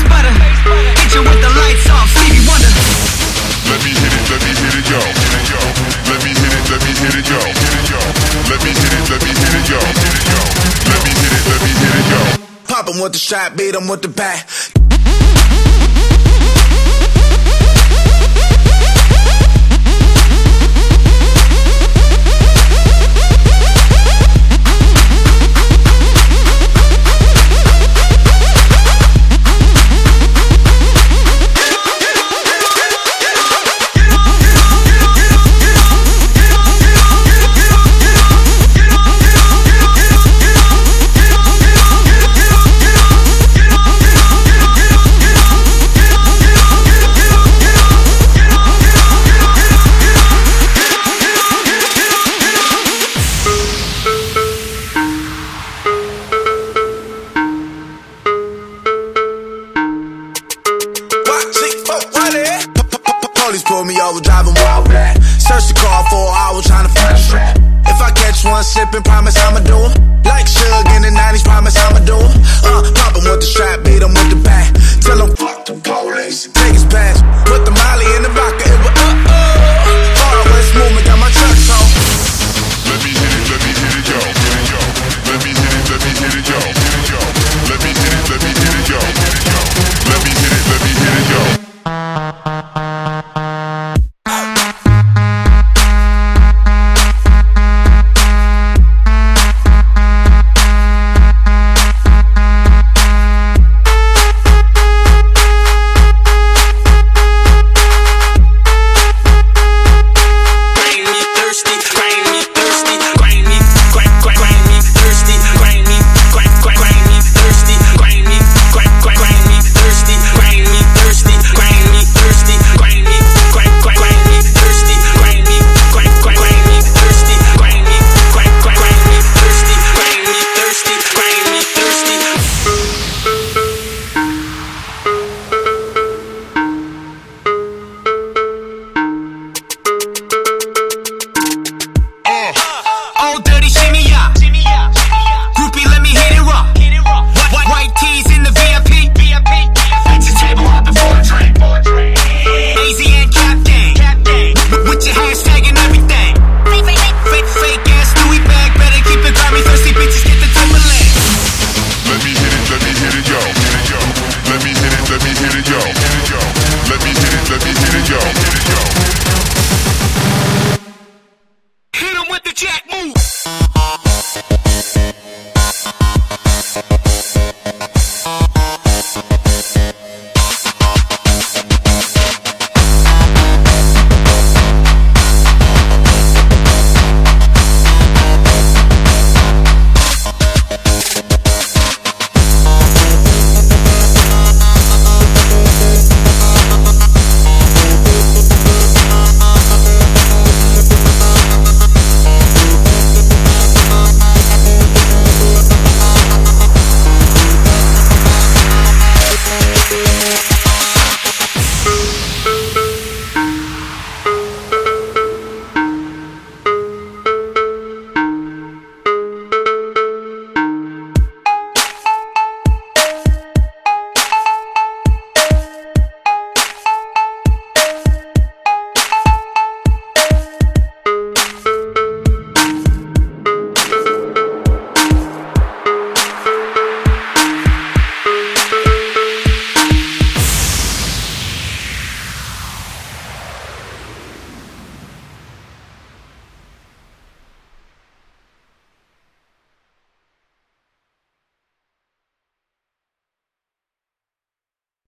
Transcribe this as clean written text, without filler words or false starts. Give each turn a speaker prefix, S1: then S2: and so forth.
S1: butter. Hit you with the lights off, Stevie Wonder.
S2: Let me hit it, yo. Let me hit it, yo. Let me hit it, yo. Let me hit it, yo.
S3: Pop 'em with the strap, beat 'em with the bat. Police pulled me over, driving wild black. Search the car for an hour, trying to find a strap. If I catch one sipping, promise I'ma do 'em. Like Suge in the 90s, promise I'ma do 'em. Pop 'em with the strap, beat 'em with the bat. Tell 'em fuck the police, take his pass. Put the molly in the vodka, it was Far West movement, got my trucks on.
S2: Let me hit it, yo. Let me hit it, yo. Let me hit it, yo. Let me hit it, yo. Let me hit it, yo.